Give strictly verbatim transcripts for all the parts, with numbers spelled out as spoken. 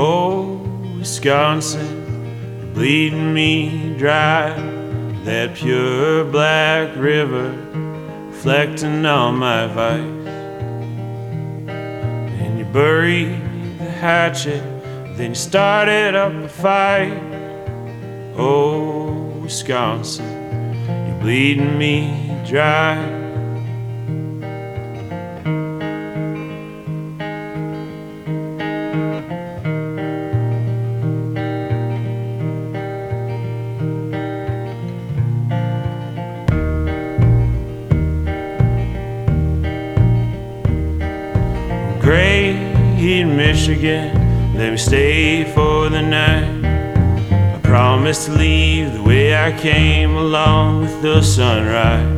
Oh, Wisconsin, you're bleeding me dry. That pure black river reflecting on my vice. And you buried the hatchet, then you started up a fight. Oh, Wisconsin, you're bleeding me dry. Great Michigan, let me stay for the night. I promise to leave the way I came, along with the sunrise.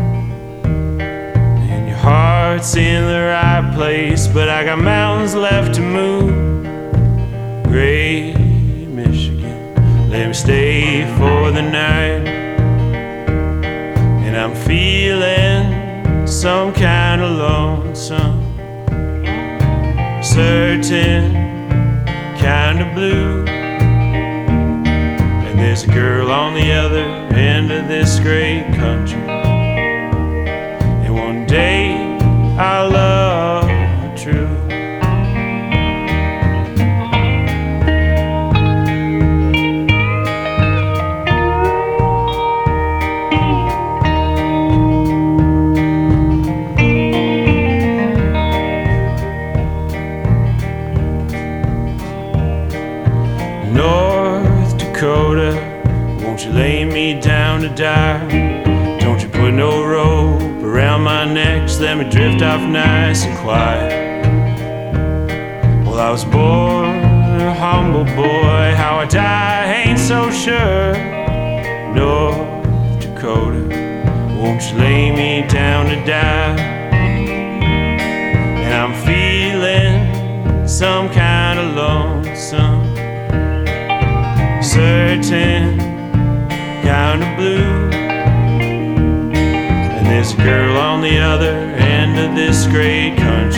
And your heart's in the right place, but I got mountains left to move. Great Michigan, let me stay for the night. And I'm feeling some kind of lonesome, certain kind of blue. And there's a girl on the other end of this great country, and one day I'll love her true. North Dakota, won't you lay me down to die? Don't you put no rope around my neck, just let me drift off nice and quiet. Well, I was born a humble boy, how I die I ain't so sure. North Dakota, won't you lay me down to die? And I'm feeling some kind of lonesome, certain kind of blue. And there's a girl on the other end of this great country,